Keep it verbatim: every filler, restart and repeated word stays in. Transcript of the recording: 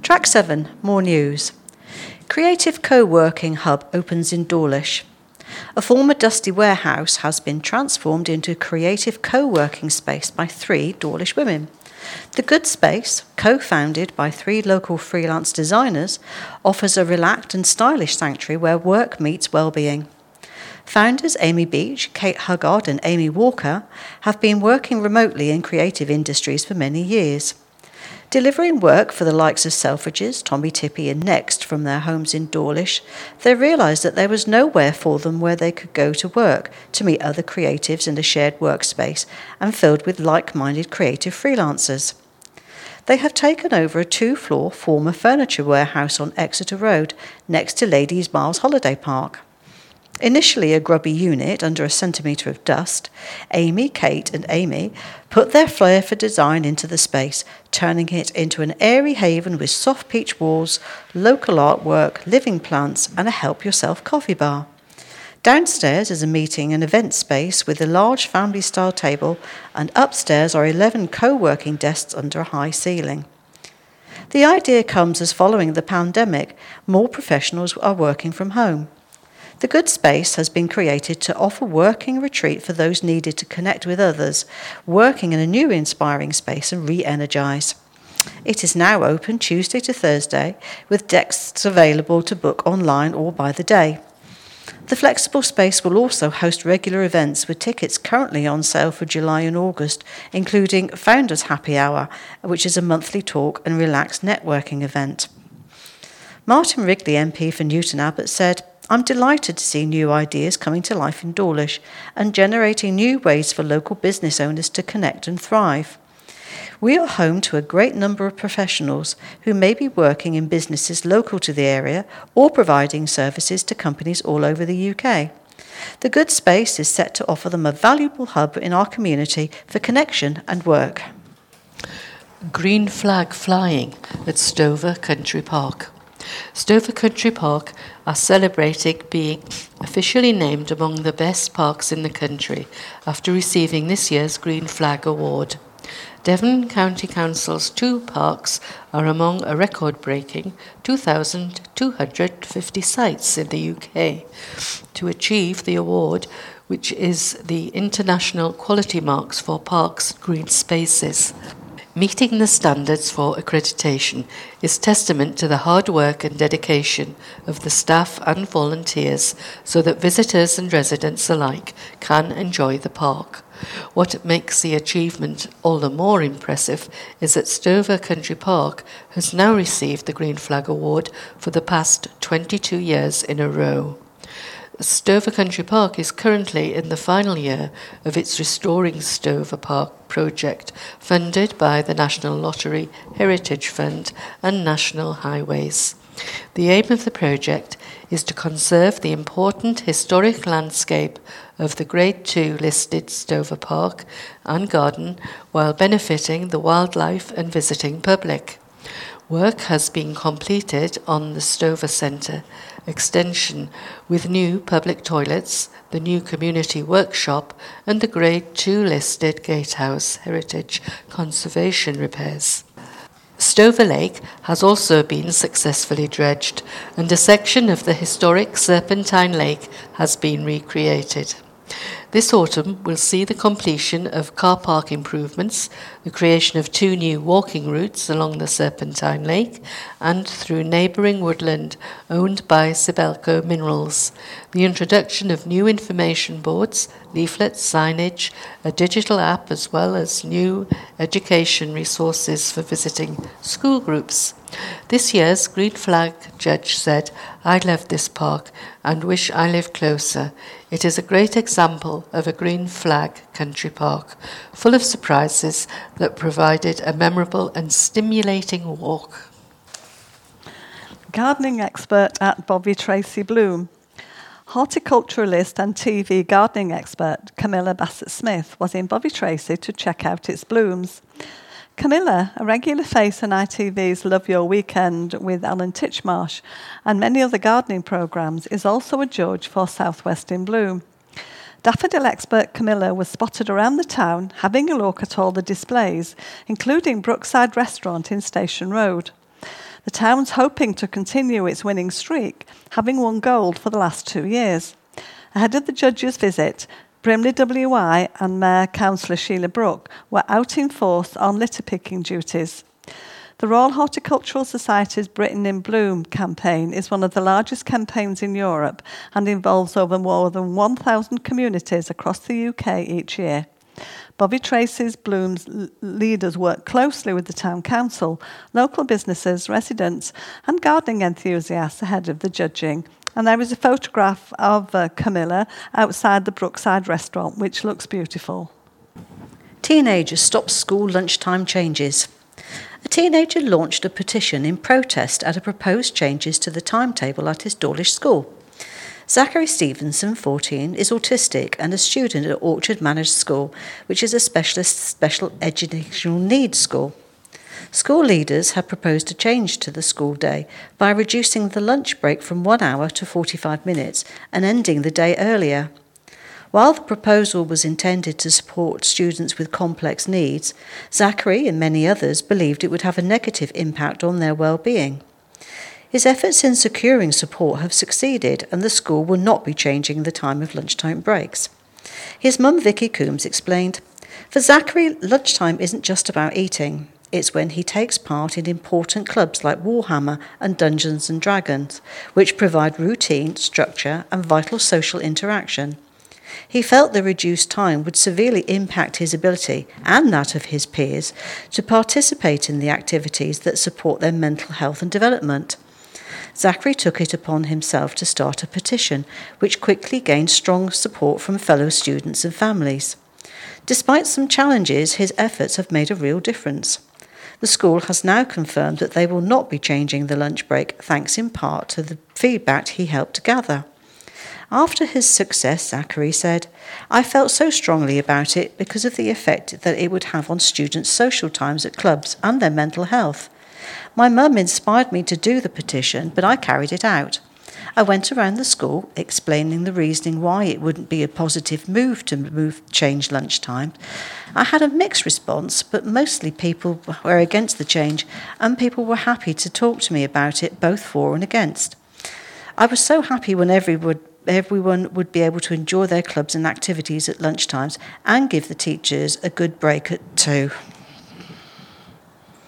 Track seven, more news. Creative Co-working Hub opens in Dawlish. A former dusty warehouse has been transformed into a creative co-working space by three Dawlish women. The Good Space, co-founded by three local freelance designers, offers a relaxed and stylish sanctuary where work meets well-being. Founders Amy Beach, Kate Huggard and Amy Walker have been working remotely in creative industries for many years. Delivering work for the likes of Selfridges, Tommy Tippy and Next from their homes in Dawlish, they realised that there was nowhere for them where they could go to work to meet other creatives in a shared workspace and filled with like-minded creative freelancers. They have taken over a two-floor former furniture warehouse on Exeter Road next to Ladies Miles Holiday Park. Initially a grubby unit under a centimetre of dust, Amy, Kate and Amy put their flair for design into the space, turning it into an airy haven with soft peach walls, local artwork, living plants and a help-yourself coffee bar. Downstairs is a meeting and event space with a large family-style table, and upstairs are eleven co-working desks under a high ceiling. The idea comes as following the pandemic, more professionals are working from home. The Good Space has been created to offer working retreat for those needed to connect with others, working in a new inspiring space and re-energise. It is now open Tuesday to Thursday, with desks available to book online or by the day. The flexible space will also host regular events with tickets currently on sale for July and August, including Founders Happy Hour, which is a monthly talk and relaxed networking event. Martin Wrigley, M P for Newton Abbot, said, "I'm delighted to see new ideas coming to life in Dawlish and generating new ways for local business owners to connect and thrive. We are home to a great number of professionals who may be working in businesses local to the area or providing services to companies all over the U K. The Good Space is set to offer them a valuable hub in our community for connection and work." Green flag flying at Stover Country Park. Stover Country Park are celebrating being officially named among the best parks in the country after receiving this year's Green Flag Award. Devon County Council's two parks are among a record-breaking two thousand two hundred fifty sites in the U K to achieve the award, which is the International Quality Marks for Parks Green Spaces. Meeting the standards for accreditation is testament to the hard work and dedication of the staff and volunteers so that visitors and residents alike can enjoy the park. What makes the achievement all the more impressive is that Stover Country Park has now received the Green Flag Award for the past twenty-two years in a row. Stover Country Park is currently in the final year of its Restoring Stover Park project, funded by the National Lottery Heritage Fund and National Highways. The aim of the project is to conserve the important historic landscape of the Grade two listed Stover Park and Garden while benefiting the wildlife and visiting public. Work has been completed on the Stover Centre extension with new public toilets, the new community workshop and the Grade two listed Gatehouse Heritage Conservation repairs. Stover Lake has also been successfully dredged and a section of the historic Serpentine Lake has been recreated. This autumn will see the completion of car park improvements, the creation of two new walking routes along the Serpentine Lake and through neighbouring woodland owned by Sibelco Minerals, the introduction of new information boards, leaflets, signage, a digital app as well as new education resources for visiting school groups. This year's Green Flag judge said, "I love this park and wish I lived closer. It is a great example of a Green Flag country park, full of surprises that provided a memorable and stimulating walk." Gardening expert at Bovey Tracy Bloom. Horticulturalist and T V gardening expert Camilla Bassett-Smith was in Bovey Tracy to check out its blooms. Camilla, a regular face on I T V's Love Your Weekend with Alan Titchmarsh and many other gardening programmes, is also a judge for Southwest in Bloom. Daffodil expert Camilla was spotted around the town having a look at all the displays, including Brookside Restaurant in Station Road. The The town's hoping to continue its winning streak, having won gold for the last two years. Ahead of the judge's visit, Brimley W I and Mayor Councillor Sheila Brooke were out in force on litter picking duties. The Royal Horticultural Society's Britain in Bloom campaign is one of the largest campaigns in Europe and involves over more than one thousand communities across the U K each year. Bovey Tracy's Bloom's leaders work closely with the town council, local businesses, residents and gardening enthusiasts ahead of the judging. And there is a photograph of uh, Camilla outside the Brookside restaurant, which looks beautiful. Teenagers stop school lunchtime changes. A teenager launched a petition in protest at a proposed changes to the timetable at his Dawlish school. Zachary Stevenson, fourteen, is autistic and a student at Orchard Managed School, which is a specialist special educational needs school. School leaders have proposed a change to the school day by reducing the lunch break from one hour to forty-five minutes and ending the day earlier. While the proposal was intended to support students with complex needs, Zachary and many others believed it would have a negative impact on their well-being. His efforts in securing support have succeeded, and the school will not be changing the time of lunchtime breaks. His mum, Vicky Coombs, explained, "For Zachary, lunchtime isn't just about eating. It's when he takes part in important clubs like Warhammer and Dungeons and Dragons, which provide routine, structure, and vital social interaction. He felt the reduced time would severely impact his ability, and that of his peers, to participate in the activities that support their mental health and development." Zachary took it upon himself to start a petition, which quickly gained strong support from fellow students and families. Despite some challenges, his efforts have made a real difference. The school has now confirmed that they will not be changing the lunch break, thanks in part to the feedback he helped gather. After his success, Zachary said, "I felt so strongly about it because of the effect that it would have on students' social times at clubs and their mental health. My mum inspired me to do the petition, but I carried it out. I went around the school explaining the reasoning why it wouldn't be a positive move to move change lunchtime. I had a mixed response, but mostly people were against the change, and people were happy to talk to me about it, both for and against. I was so happy when everyone Everyone would be able to enjoy their clubs and activities at lunchtimes and give the teachers a good break at two."